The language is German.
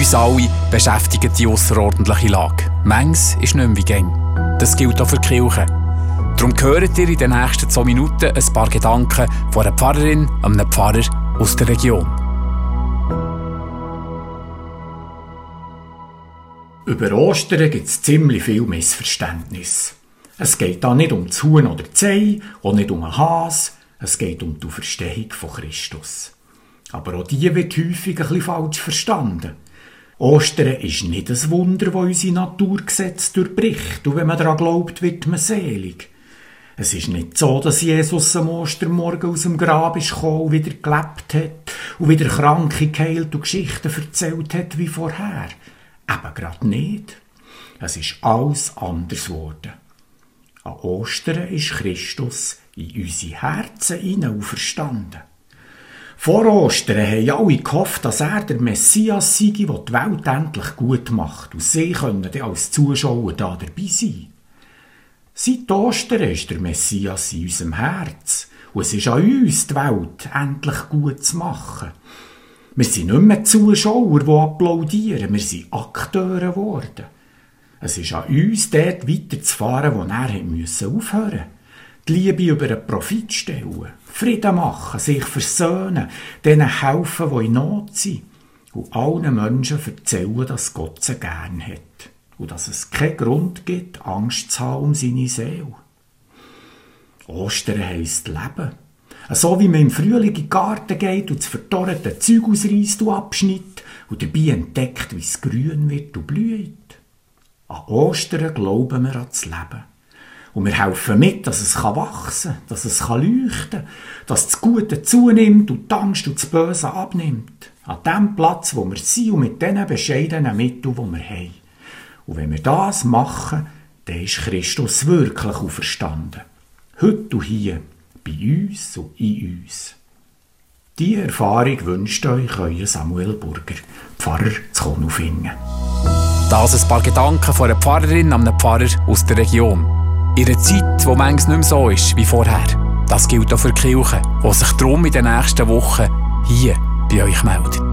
Uns alle beschäftigt die ausserordentliche Lage. Manches ist nicht mehr wie gäng. Das gilt auch für die Kirche. Darum hört ihr in den nächsten 2 Minuten ein paar Gedanken von einer Pfarrerin, einem Pfarrer aus der Region. Über Ostern gibt es ziemlich viel Missverständnis. Es geht da nicht um das Huhn oder das Ei, auch nicht um einen Hase, es geht um die Auferstehung von Christus. Aber auch die wird häufig ein bisschen falsch verstanden. Ostern ist nicht ein Wunder, das unsere Naturgesetze durchbricht, und wenn man daran glaubt, wird man selig. Es ist nicht so, dass Jesus am Ostermorgen aus dem Grab ist gekommen und wieder gelebt hat und wieder Kranke geheilt und Geschichten erzählt hat wie vorher. Eben gerade nicht. Es ist alles anders geworden. An Ostern ist Christus in unsere Herzen hinein auferstanden. Vor Ostern haben alle gehofft, dass er der Messias sei, der die Welt endlich gut macht, und sie können dann als Zuschauer da dabei sein. Seit Ostern ist der Messias in unserem Herz, und es ist an uns, die Welt endlich gut zu machen. Wir sind nicht mehr Zuschauer, die applaudieren, wir sind Akteure geworden. Es ist an uns, dort weiterzufahren, wo er aufhören musste. Die Liebe über den Profit stellen, Frieden machen, sich versöhnen, denen helfen, die in Not sind, und allen Menschen erzählen, dass Gott sie gern hat und dass es keinen Grund gibt, Angst zu haben um seine Seele. Ostern heisst Leben. So wie man im Frühling in den Garten geht und das verdorrte Zeug ausreisst und abschnitt und dabei entdeckt, wie es grün wird und blüht. An Ostern glauben wir an das Leben. Und wir helfen mit, dass es wachsen kann, dass es leuchten kann, dass das Gute zunimmt und die Angst und das Böse abnimmt. An dem Platz, wo wir sind und mit diesen bescheidenen Mitteln, die wir haben. Und wenn wir das machen, dann ist Christus wirklich auferstanden. Heute und hier, bei uns und in uns. Diese Erfahrung wünscht euch euer Samuel Burger, Pfarrer zu Konolfingen. Das ein paar Gedanken von einer Pfarrerin an einem Pfarrer aus der Region. In einer Zeit, wo manches nicht mehr so ist wie vorher. Das gilt auch für die Kirche, die sich darum in den nächsten Wochen hier bei euch meldet.